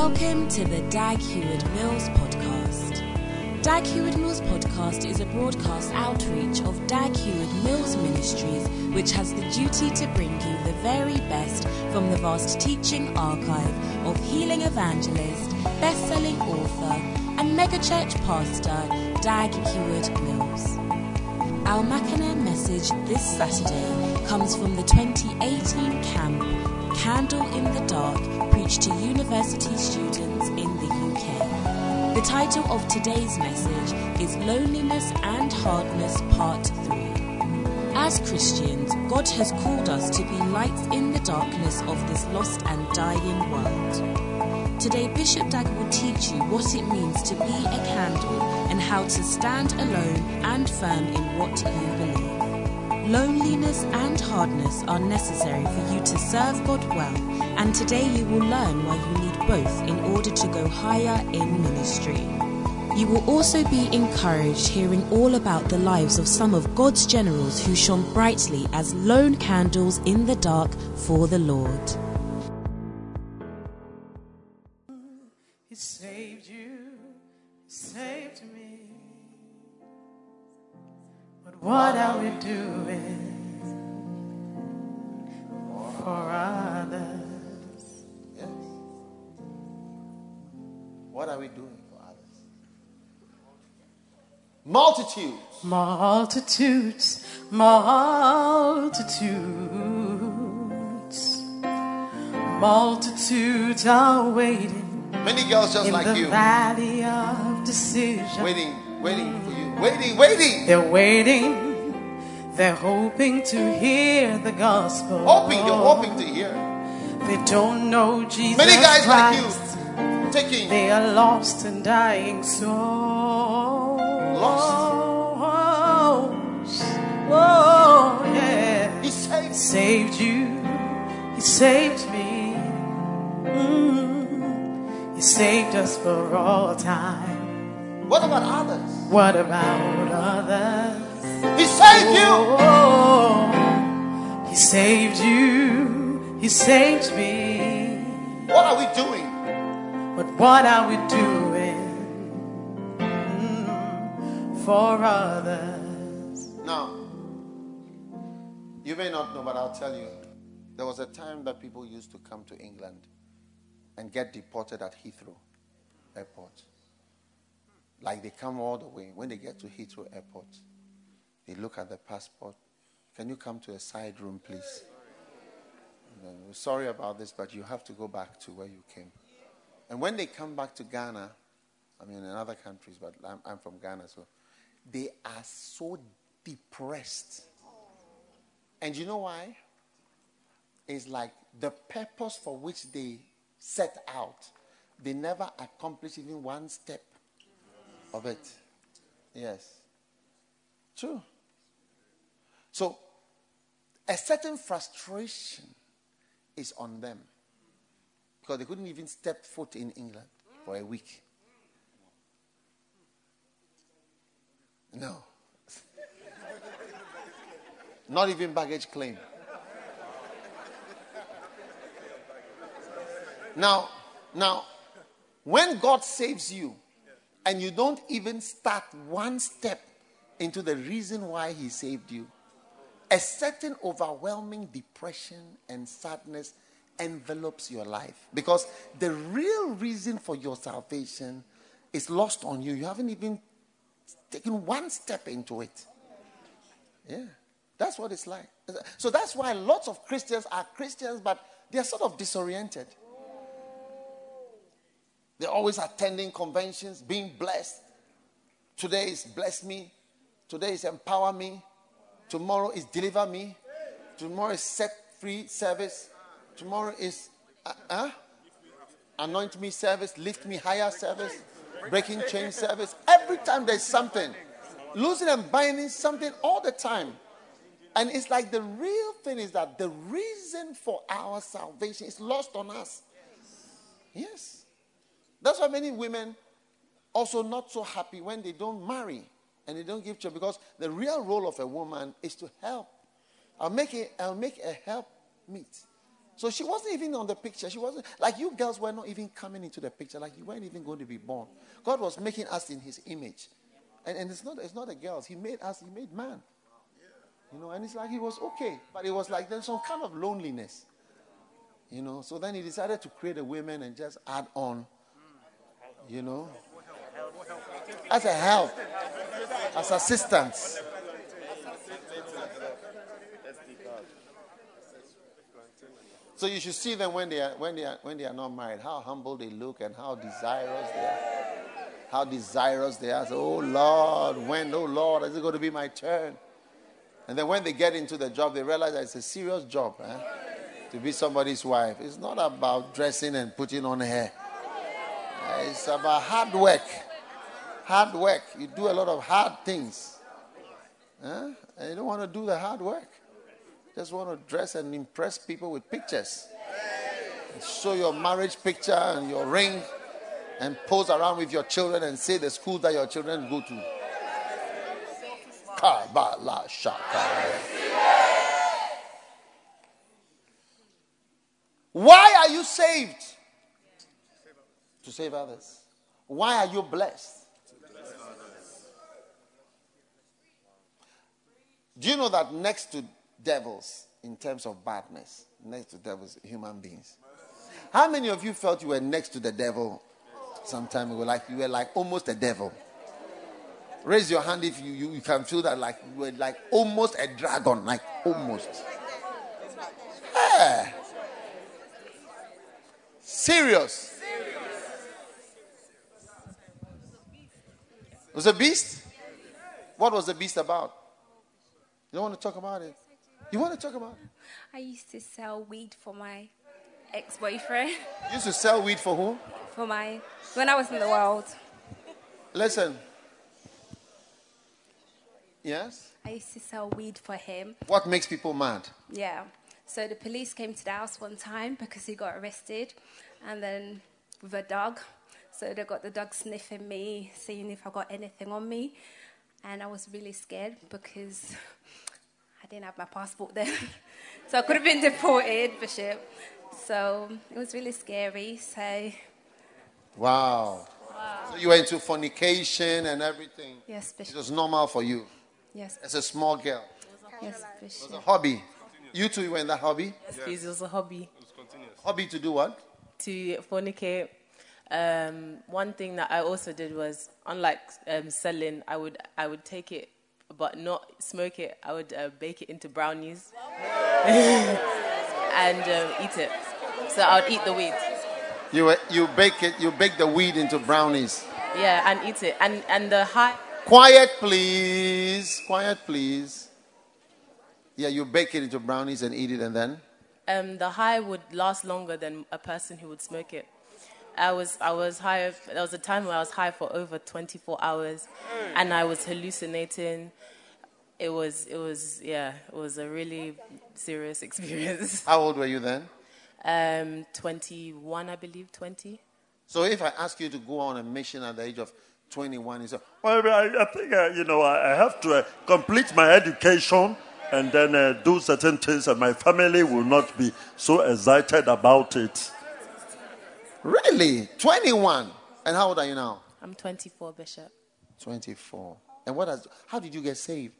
Welcome to the Dag Heward-Mills podcast. Dag Heward-Mills podcast is a broadcast outreach of Dag Heward-Mills Ministries, which has the duty to bring you the very best from the vast teaching archive of healing evangelist, best-selling author, and megachurch pastor Dag Heward-Mills. Our Mackinac message this Saturday comes from the 2018 camp Candle in the Dark, preached to university students in the UK. The title of today's message is Loneliness and Hardness Part 3. As Christians, God has called us to be lights in the darkness of this lost and dying world. Today, Bishop Dag will teach you what it means to be a candle and how to stand alone and firm in what you believe. Loneliness and hardness are necessary for you to serve God well, and today you will learn why you need both in order to go higher in ministry. You will also be encouraged hearing all about the lives of some of God's generals who shone brightly as lone candles in the dark for the Lord. He saved you, he saved me. But what are we doing for others? Yes. What are we doing for others? Multitudes. Multitudes, multitudes, multitudes are waiting. Many girls just in like the you. valley of decision. Waiting for you. Waiting. They're waiting. They're hoping to hear the gospel. You're hoping to hear. They don't know Jesus Many guys Christ. like you. Taking. They are lost and dying souls. Oh, yeah. He saved you. He saved me. He saved us for all time. What about others? What about others? He saved you. He saved you. He saved me. What are we doing? But what are we doing for others? Now, you may not know, but I'll tell you. There was a time that people used to come to England and get deported at Heathrow Airport. Like they come all the way. When they get to Heathrow Airport, they look at the passport. Can you come to a side room, please? We're sorry about this, but you have to go back to where you came. And when they come back to Ghana, I mean in other countries, but I'm from Ghana, so they are so depressed. And you know why? It's like the purpose for which they set out, they never accomplish even one step of it. Yes. True. So, a certain frustration is on them. Because they couldn't even step foot in England for a week. No. Not even baggage claim. Now, when God saves you, and you don't even start one step into the reason why he saved you, a certain overwhelming depression and sadness envelops your life. Because the real reason for your salvation is lost on you. You haven't even taken one step into it. Yeah, that's what it's like. So that's why lots of Christians are Christians, but they're sort of disoriented. They're always attending conventions, being blessed. Today is bless me. Today is empower me. Tomorrow is deliver me. Tomorrow is set free service. Tomorrow is anoint me service, lift me higher service, breaking chain service. Every time there's something. Losing and binding something all the time. And it's like the real thing is that the reason for our salvation is lost on us. Yes. That's why many women also not so happy when they don't marry and they don't give children, because the real role of a woman is to help. I'll make a help meet. So she wasn't even on the picture. She wasn't, like you girls were not even coming into the picture. Like you weren't even going to be born. God was making us in his image. And it's not the girls. He made us, he made man. And it's like it was okay. But it was like there's some kind of loneliness. So then he decided to create a women and just add on, as a help, as assistants. So you should see them when they are not married, how humble they look and how desirous they are. How desirous they are. So, oh Lord, is it going to be my turn? And then when they get into the job, they realize that it's a serious job, to be somebody's wife. It's not about dressing and putting on hair. It's about hard work. Hard work. You do a lot of hard things. And you don't want to do the hard work. Just want to dress and impress people with pictures. And show your marriage picture and your ring and pose around with your children and say the school that your children go to. Why are you saved? To save others. Why are you blessed? Do you know that next to devils, in terms of badness, next to devils, human beings? How many of you felt you were next to the devil sometime ago? Like you were like almost a devil. Raise your hand if you can feel that like you were like almost a dragon, like almost. Yeah. Serious. It was a beast? What was the beast about? You don't want to talk about it? You want to talk about it? I used to sell weed for my ex-boyfriend. You used to sell weed for who? When I was in the world. Listen. Yes? I used to sell weed for him. What makes people mad? Yeah. So the police came to the house one time because he got arrested. And then with a dog. So they got the dog sniffing me, seeing if I got anything on me. And I was really scared because I didn't have my passport then. So I could have been deported, Bishop. So it was really scary. So. Wow. So you were into fornication and everything. Yes, Bishop. It was normal for you. Yes. As a small girl. Yes, Bishop. It was a hobby. You two, you were in that hobby? Yes, please. It was a hobby. It was continuous. Hobby to do what? To fornicate. One thing that I also did was, unlike selling, I would take it, but not smoke it. I would bake it into brownies and eat it. So I would eat the weed. You bake the weed into brownies. Yeah, and eat it. And the high. Quiet, please. Quiet, please. Yeah, you bake it into brownies and eat it, and then? The high would last longer than a person who would smoke it. I was high. There was a time where I was high for over 24 hours, and I was hallucinating. It was a really serious experience. How old were you then? 21, I believe, 20. So if I ask you to go on a mission at the age of 21, you say, well, I think I have to complete my education and then do certain things, and my family will not be so excited about it. Really? 21? And how old are you now? I'm 24, Bishop. 24. And how did you get saved?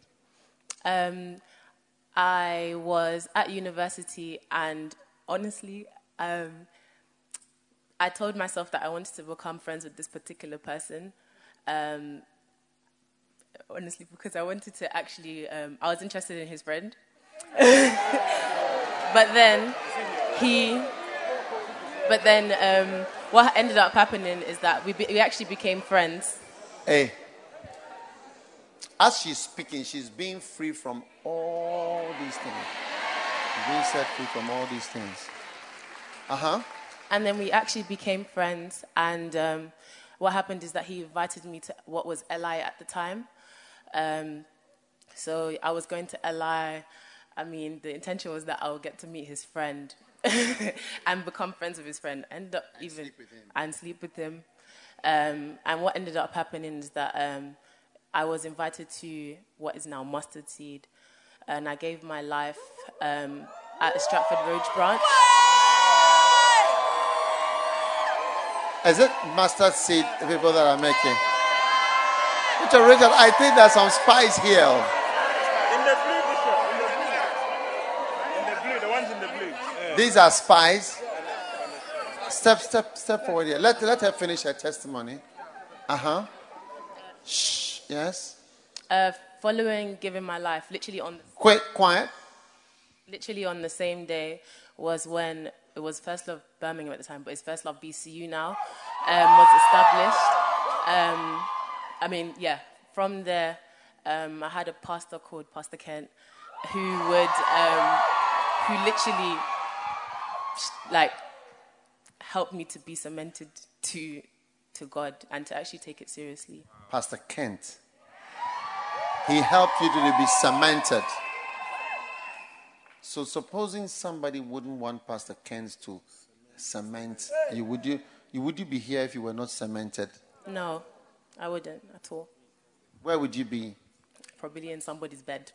I was at university, and honestly, I told myself that I wanted to become friends with this particular person. Honestly, because I wanted to actually, I was interested in his friend. But then what ended up happening is that we actually became friends. Hey, as she's speaking, she's being free from all these things. She's being set free from all these things. And then we actually became friends, and what happened is that he invited me to what was LI at the time. So I was going to LI. I mean, the intention was that I would get to meet his friend and become friends with his friend. End up sleep with him. And what ended up happening is that I was invited to what is now Mustard Seed, and I gave my life at the Stratford Road branch. Is it mustard seed people that are making? Richard, I think there's some spice here. In the blue, Bishop. In the blue. The ones in the blue. Yeah. These are spies. Step forward here. Let her finish her testimony. Shh. Yes. Following giving my life, literally on Quiet. Literally on the same day was when it was First Love Birmingham at the time, but it's First Love BCU now, was established. From there, I had a pastor called Pastor Kent who literally helped me to be cemented to God and to actually take it seriously. Pastor Kent. He helped you to be cemented. So supposing somebody wouldn't want Pastor Kent to cement you, would you be here if you were not cemented? No, I wouldn't at all. Where would you be? Probably in somebody's bed.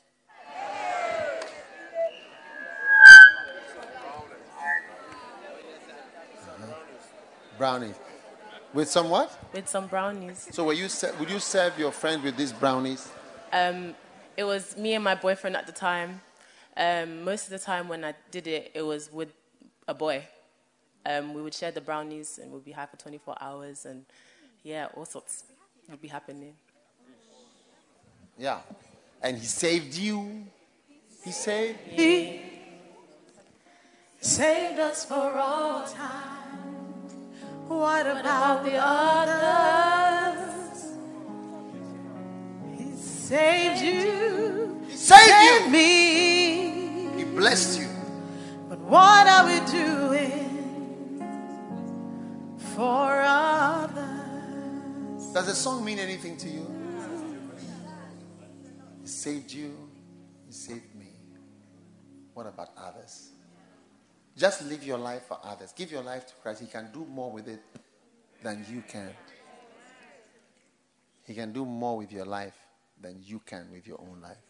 Brownies. With some what? With some brownies. So would you serve your friends with these brownies? It was me and my boyfriend at the time. Most of the time when I did it, it was with a boy. We would share the brownies and we'd be high for 24 hours and all sorts would be happening. Yeah. And he saved you. He saved He saved us for all time. What about the others? He saved you. He saved you. Me. He blessed you. But what are we doing for others? Does the song mean anything to you? He saved you. He saved me. What about others? Just live your life for others. Give your life to Christ. He can do more with it than you can. He can do more with your life than you can with your own life.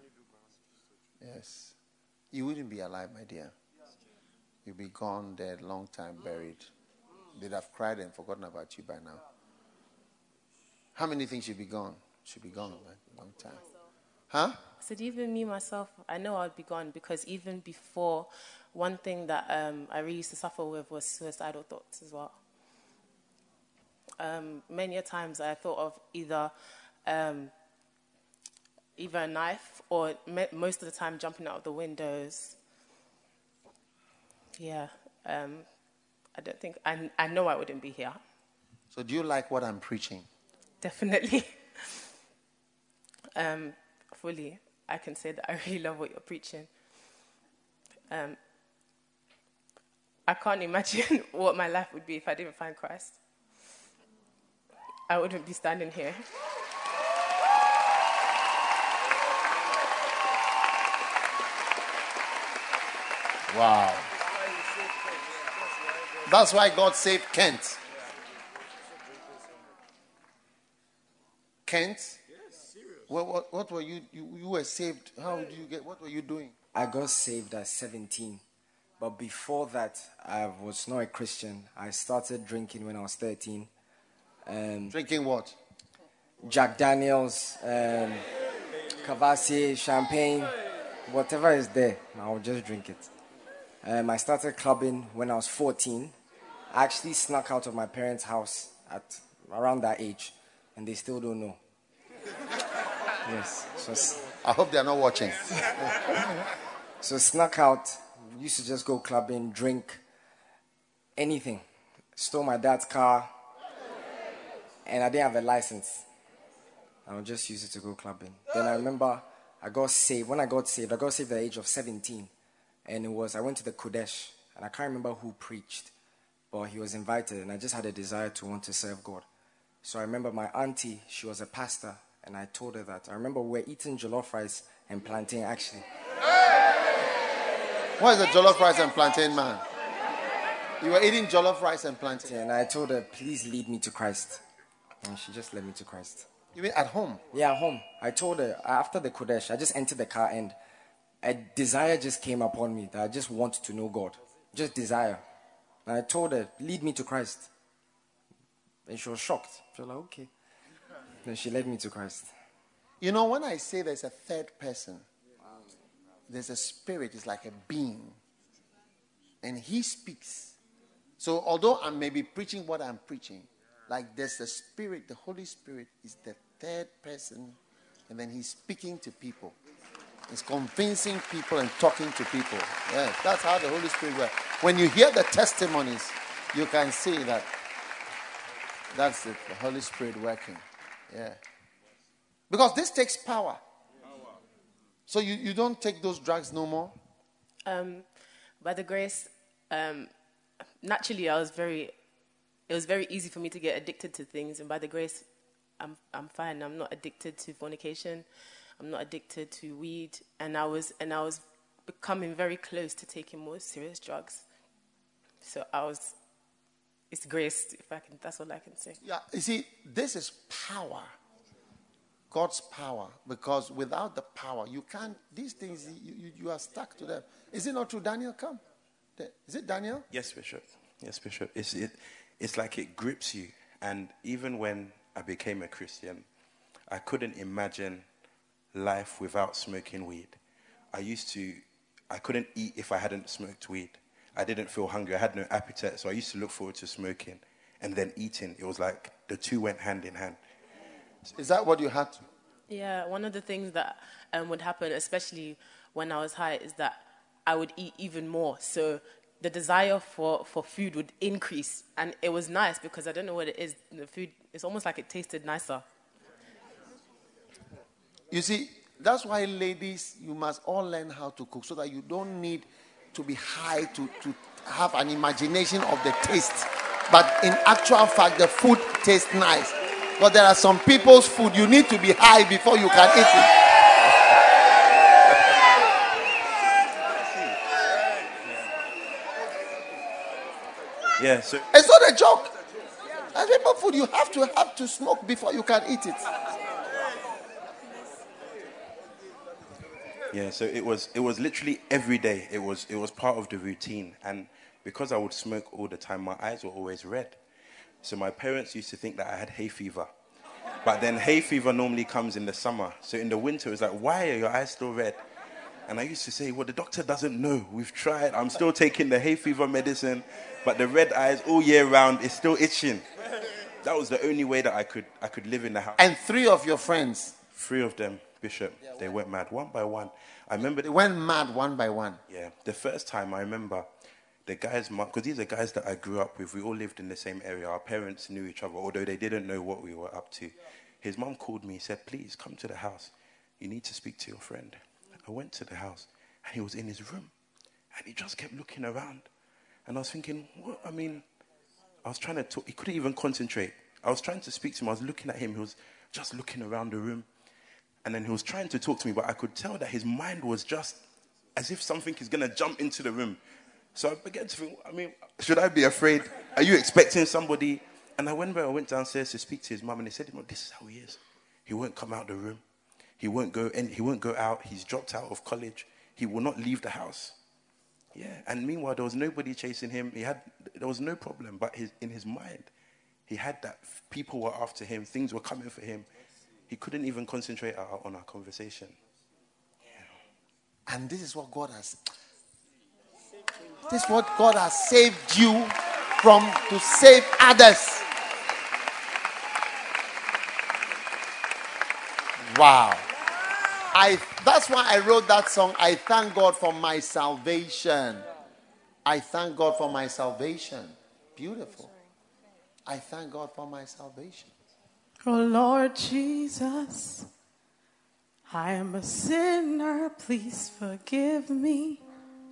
Yes. You wouldn't be alive, my dear. You'd be gone, dead, long time, buried. They'd have cried and forgotten about you by now. How many things should be gone? Should be gone, man. Long time. Huh? I said, even me, myself, I know I'd be gone because even before, one thing that I really used to suffer with was suicidal thoughts as well. Many a times I thought of either a knife or most of the time jumping out of the windows. Yeah, I don't think, I know I wouldn't be here. So do you like what I'm preaching? Definitely. Fully, I can say that I really love what you're preaching. I can't imagine what my life would be if I didn't find Christ. I wouldn't be standing here. Wow. That's why God saved Kent. Kent? What were you were saved. How did you get, what were you doing? I got saved at 17. But before that, I was not a Christian. I started drinking when I was 13. Drinking what? Jack Daniels, Cavassier, champagne, whatever is there, I'll just drink it. I started clubbing when I was 14. I actually snuck out of my parents' house at around that age, and they still don't know. Yes. So I hope they are not watching. So snuck out, used to just go clubbing, drink, anything. Stole my dad's car, and I didn't have a license. I would just use it to go clubbing. Then I remember I got saved. When I got saved at the age of 17. And I went to the Kodesh, and I can't remember who preached, but he was invited, and I just had a desire to want to serve God. So I remember my auntie, she was a pastor, and I told her that. I remember we were eating jollof rice and plantain, actually. What is the jollof rice and plantain, man? You were eating jollof rice and plantain. And I told her, please lead me to Christ. And she just led me to Christ. You mean at home? Yeah, at home. I told her, after the Kodesh, I just entered the car and a desire just came upon me that I just want to know God. Just desire. And I told her, lead me to Christ. And she was shocked. She was like, okay. Then she led me to Christ. You know, when I say there's a third person, there's a spirit, it's like a being. And he speaks. So although I may be preaching what I'm preaching, like there's a spirit, the Holy Spirit is the third person, and then he's speaking to people. He's convincing people and talking to people. Yes, that's how the Holy Spirit works. When you hear the testimonies, you can see that that's it, the Holy Spirit working. Yeah. Because this takes power. So you don't take those drugs no more? By the grace, naturally it was very easy for me to get addicted to things, and by the grace, I'm fine. I'm not addicted to fornication. I'm not addicted to weed, and I was becoming very close to taking more serious drugs. So it's grace, if I can. That's all I can say. Yeah, you see, this is power. God's power, because without the power, you can't, these things, you are stuck to them. Is it not true? Daniel, come. Is it Daniel? Yes, Bishop. Yes, Bishop. It's like it grips you. And even when I became a Christian, I couldn't imagine life without smoking weed. I couldn't eat if I hadn't smoked weed. I didn't feel hungry. I had no appetite. So I used to look forward to smoking and then eating. It was like the two went hand in hand. Is that what you had to? Yeah, one of the things that would happen, especially when I was high, is that I would eat even more. So the desire for food would increase. And it was nice because I don't know what it is. The food, it's almost like it tasted nicer. You see, that's why, ladies, you must all learn how to cook so that you don't need to be high to have an imagination of the taste. But in actual fact, the food tastes nice. But there are some people's food, you need to be high before you can eat it. Yeah, so it's not a joke. As people food, you have to smoke before you can eat it. Yeah, so it was literally every day. It was part of the routine, and because I would smoke all the time, my eyes were always red. So my parents used to think that I had hay fever. But then hay fever normally comes in the summer. So in the winter, it's like, why are your eyes still red? And I used to say, well, the doctor doesn't know. We've tried. I'm still taking the hay fever medicine, but the red eyes all year round is still itching. That was the only way that I could live in the house. And 3 of your friends? 3 of them, Bishop, they went mad one by one. I remember they went mad one by one. Yeah, the first time I remember the guys, because these are guys that I grew up with. We all lived in the same area. Our parents knew each other, although they didn't know what we were up to. His mom called me, said, please come to the house. You need to speak to your friend. I went to the house, and he was in his room, and he just kept looking around. And I was thinking, what? I mean, I was trying to talk. He couldn't even concentrate. I was trying to speak to him. I was looking at him. He was just looking around the room. And then he was trying to talk to me, but I could tell that his mind was just as if something is going to jump into the room. So I began to think, I mean, should I be afraid? Are you expecting somebody? And I went downstairs to speak to his mum, and they said, this is how he is. He won't come out the room. He won't go out. He's dropped out of college. He will not leave the house. Yeah, and meanwhile, there was nobody chasing him. There was no problem, but in his mind, he had that people were after him. Things were coming for him. He couldn't even concentrate on our conversation. Yeah. And this is what God has. This is what God has saved you from to save others. Wow. That's why I wrote that song. I thank God for my salvation. I thank God for my salvation. Beautiful. I thank God for my salvation. Oh Lord Jesus, I am a sinner, please forgive me.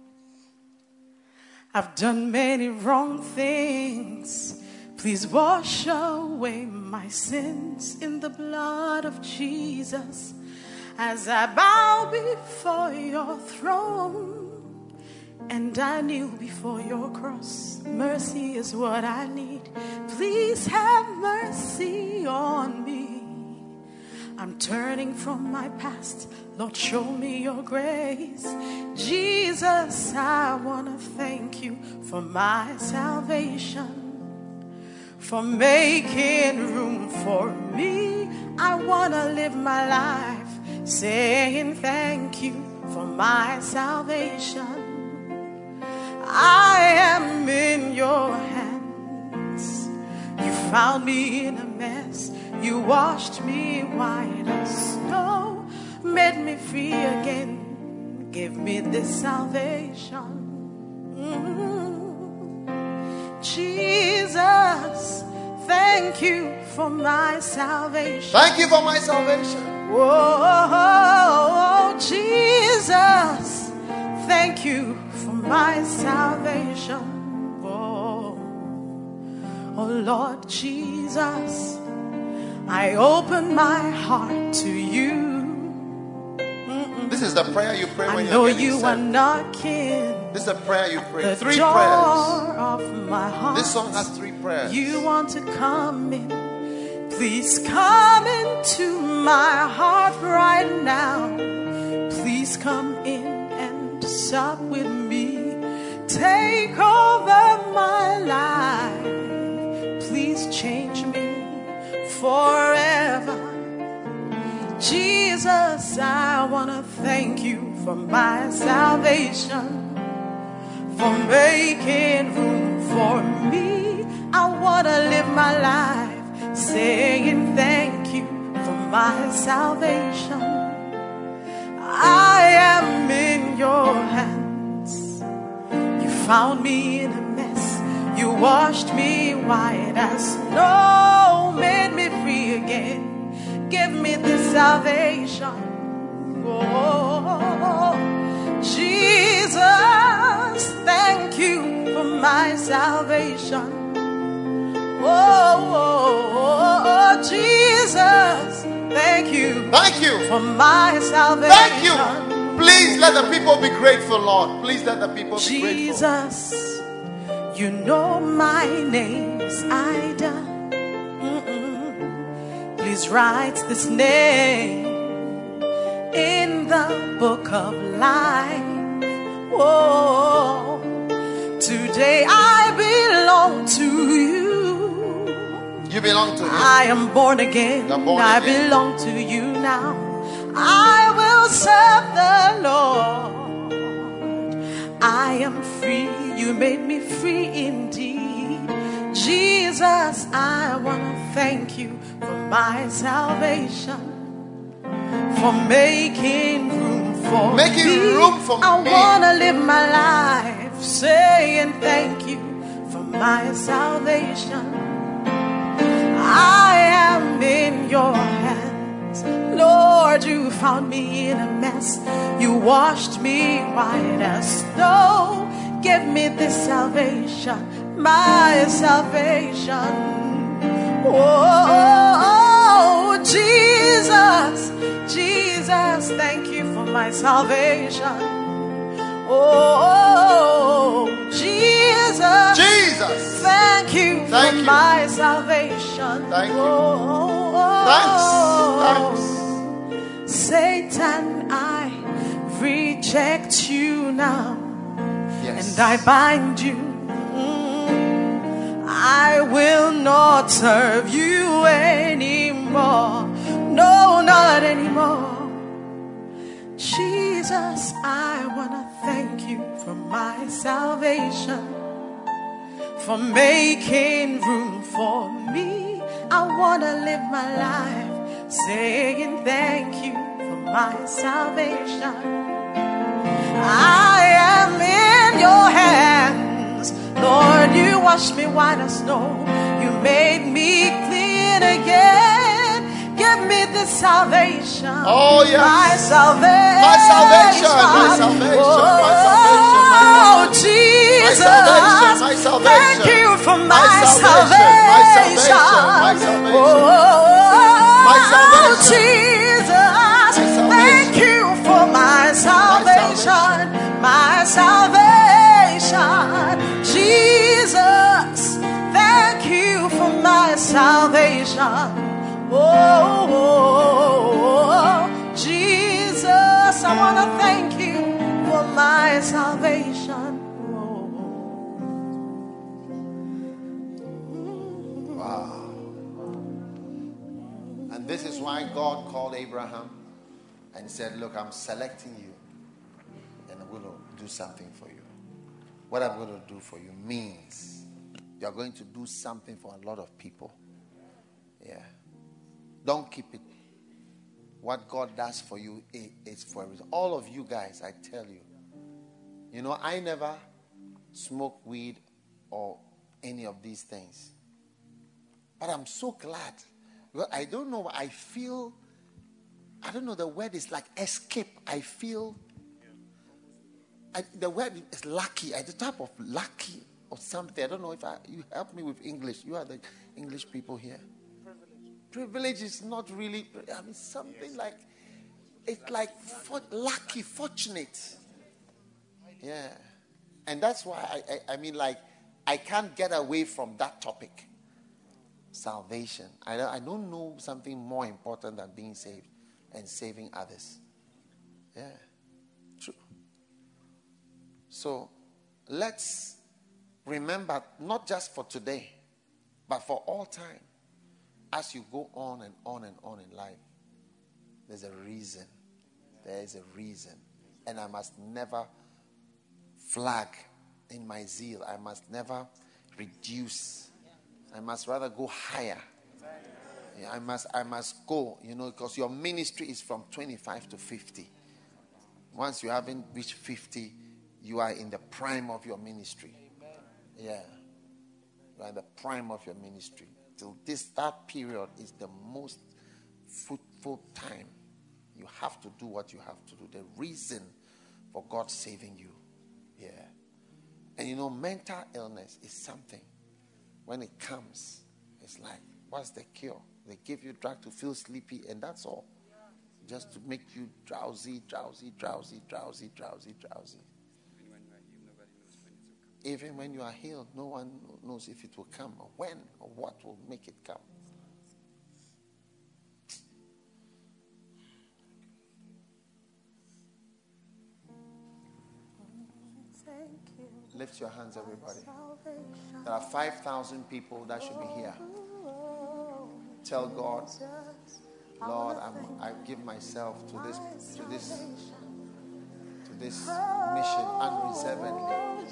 I've done many wrong things, please wash away my sins in the blood of Jesus. As I bow before your throne and I kneel before your cross, mercy is what I need. Please have mercy on me. I'm turning from my past. Lord, show me your grace. Jesus, I want to thank you for my salvation. for making room for me. I want to live my life saying thank you for my salvation. I am in your hands. You found me in a mess. You washed me white as snow, made me free again, give me this salvation. Jesus, thank you for my salvation. Thank you for my salvation. Oh, Jesus, thank you for my salvation. Oh, Lord Jesus, I open my heart to you. This is the prayer you pray when I know you're getting you saved. are knocking. This is a prayer you pray. The 3 door prayers. of my heart. This song has 3 prayers. You want to come in. Please come into my heart right now. Please come in and sup with me. Take over my life. Please change me forever. Jesus, I want to thank you for my salvation, for making room for me. I want to live my life saying thank you for my salvation. I am in your hands. You found me in a mess. You washed me white as snow, made me free again. Give me this salvation. Oh, Jesus, thank you for my salvation. Oh, Jesus, thank you. Thank you for my salvation. Thank you. Please let the people be grateful, Lord. Please let the people be grateful. Jesus, you know my name is Ida. Please write this name in the book of life. Whoa, today I belong to you. You belong to Him. I am born again. You're born I again. belong to you now. I will serve the Lord. I am free. You made me free indeed. Jesus, I want to thank you for my salvation, for making room for me. I want to live my life saying thank you for my salvation. I am in your hands. Lord, you found me in a mess. You washed me white as snow. Give me this salvation, my salvation. Oh, Jesus, Jesus, thank you for my salvation. Oh, Jesus, Jesus, thank you for my salvation. Thank you. Thanks. Satan, I reject you now. Yes. And I bind you. I will not serve you anymore. No, not anymore. Jesus, I want to thank you for my salvation, for making room for me. I want to live my life saying thank you for my salvation. I am in your hands. Lord, you washed me white as snow. You made me clean again. Give me this salvation. Oh, yes. My salvation. My salvation. My salvation. My salvation. Oh, Jesus. My salvation. Thank you for my salvation. My salvation. salvation. My salvation. Oh, salvation. Jesus. Thank you for my salvation. My salvation. Jesus. Thank you for my salvation. Oh, Jesus, I want to thank you for my salvation. Wow. This is why God called Abraham and said, look, I'm selecting you and I'm going to do something for you. What I'm going to do for you means you're going to do something for a lot of people. Yeah. Don't keep it. What God does for you is for a reason. All of you guys, I tell you, you know, I never smoke weed or any of these things. But I'm so glad. Well, I don't know. I feel, I don't know, the word is like escape. I feel, the word is lucky. The type of lucky or something. I don't know if you help me with English. You are the English people here. Privilege is not really, I mean, something like, it's like lucky, fortunate. Yeah. And that's why, I mean, like, I can't get away from that topic. Salvation. I don't know something more important than being saved and saving others. Yeah. True. So, let's remember, not just for today, but for all time. As you go on and on and on in life, there's a reason. There is a reason. And I must never flag in my zeal. I must never reduce. I must rather go higher. Yeah, I must go, you know, because your ministry is from 25 to 50. Once you haven't reached 50, you are in the prime of your ministry. Yeah. You are in the prime of your ministry. Till that period is the most fruitful time. You have to do what you have to do. The reason for God saving you. Yeah. And you know, mental illness is something. When it comes, it's like, what's the cure? They give you drug to feel sleepy, and that's all. Just to make you drowsy. Even when you are healed, no one knows if it will come or when or what will make it come. Lift your hands, everybody. There are 5,000 people that should be here. Tell God, Lord, I give myself to this mission unreservedly.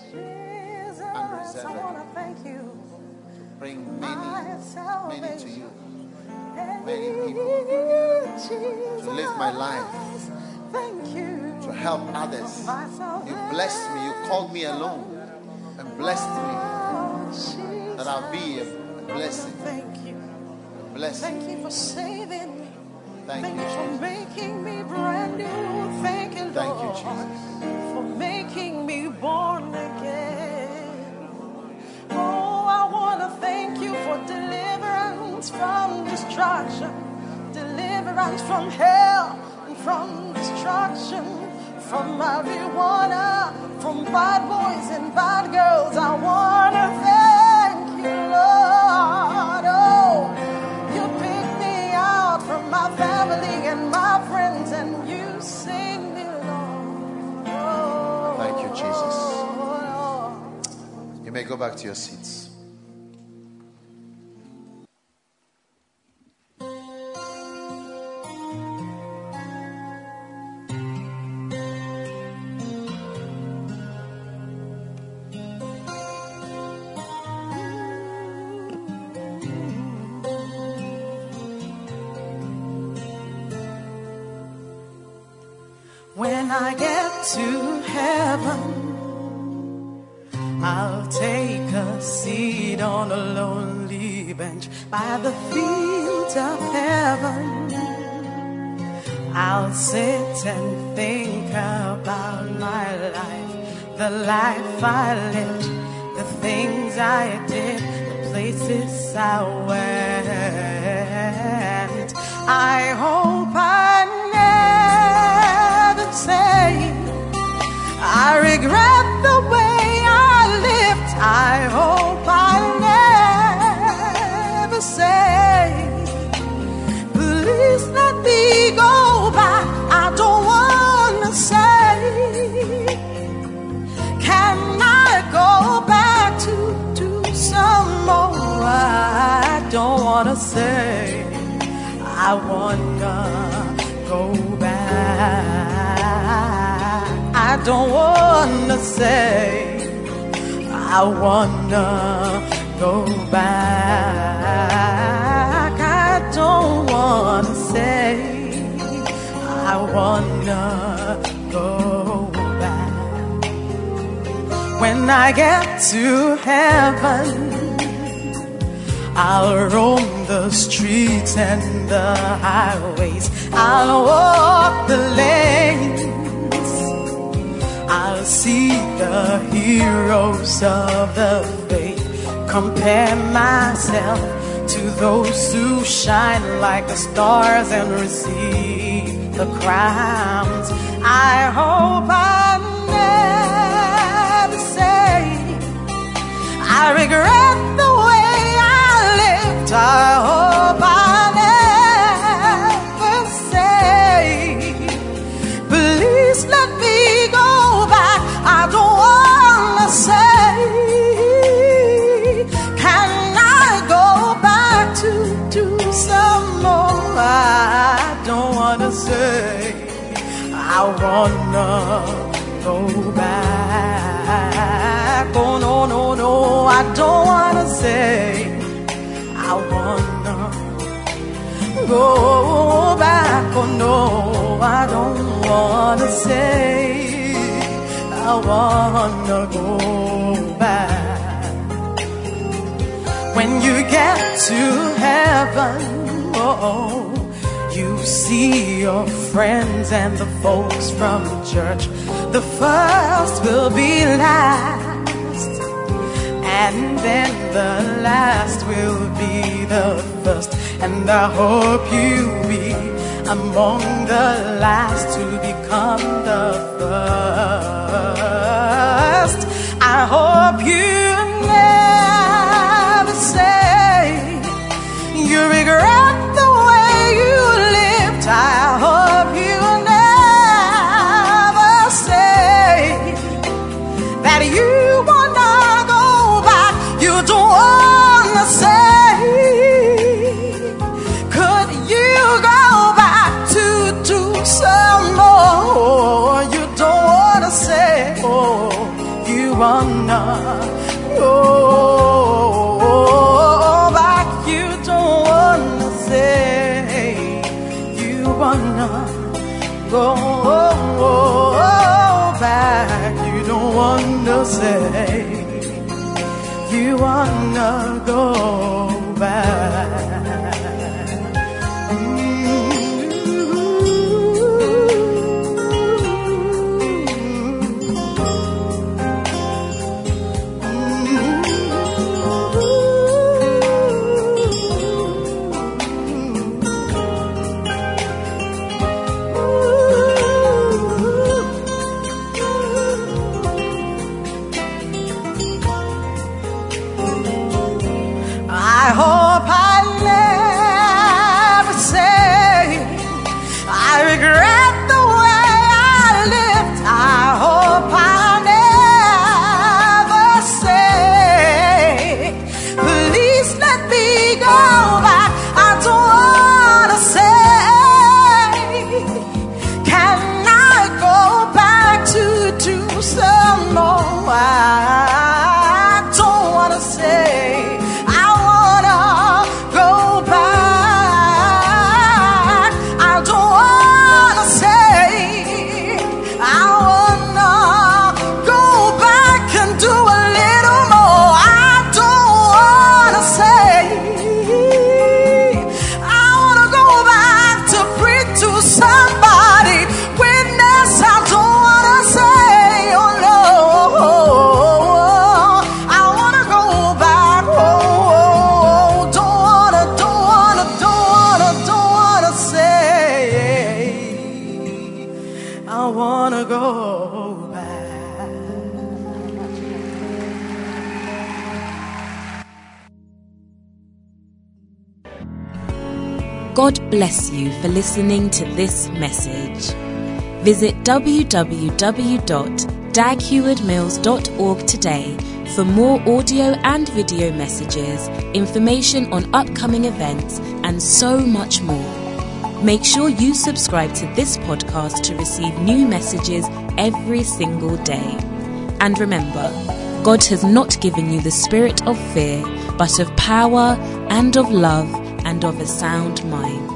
To bring many to you. Many people. To live my life. To help others. You blessed me. You called me alone and blessed me. That I'll be a blessing. Thank you. A blessing. Thank you for saving me. Thank you for making me brand new. Thank you, Lord. Thank you, Jesus. For making me born again. Oh, I want to thank you for deliverance from destruction. Deliverance from hell and from destruction. From marijuana, from bad boys and bad girls. I want to thank you, Lord. Oh, you picked me out from my family and my friends, and you saved me, Lord. Oh, thank you, Jesus. You may go back to your seats. When I get to heaven, I'll take a seat on a lonely bench by the feet of heaven. I'll sit and think about my life, the life I lived, the things I did, the places I went. I hope I never say I regret the way I lived. I hope I never say, please let me go back. I don't wanna say, can I go back to some more? I don't wanna say, I wanna go back. I don't wanna say I wanna go back. I don't wanna say I wanna go back. When I get to heaven, I'll roam the streets and the highways. I'll walk the lanes. I'll see the heroes of the faith. Compare myself to those who shine like the stars and receive the crowns. I hope I never say I regret the way I lived. I hope I never say, please let me go back. I don't wanna say, can I go back to do some more? I don't wanna say, I wanna go back. Oh no, no, no, I don't wanna say I wanna go back. Oh no, I don't wanna say I wanna go back. When you get to heaven, oh, you see your friends and the folks from church. The first will be last, and then the last will be the first. And I hope you be among the last to become the first. I hope you never say you regret the way you lived. I hope you never say that you wanna go back. You don't wanna say, could you go back to do some more? You don't wanna say, oh, you wanna go back. You don't wanna say, you wanna go back. You don't wanna say you wanna go back. I hope I never say I regret the way I lived. I hope I never say, please let me go back. I don't wanna say, can I go back to do some more? I don't wanna say God bless you for listening to this message. Visit www.daghewardmills.org today for more audio and video messages, information on upcoming events, and so much more. Make sure you subscribe to this podcast to receive new messages every single day. And remember, God has not given you the spirit of fear, but of power and of love and of a sound mind.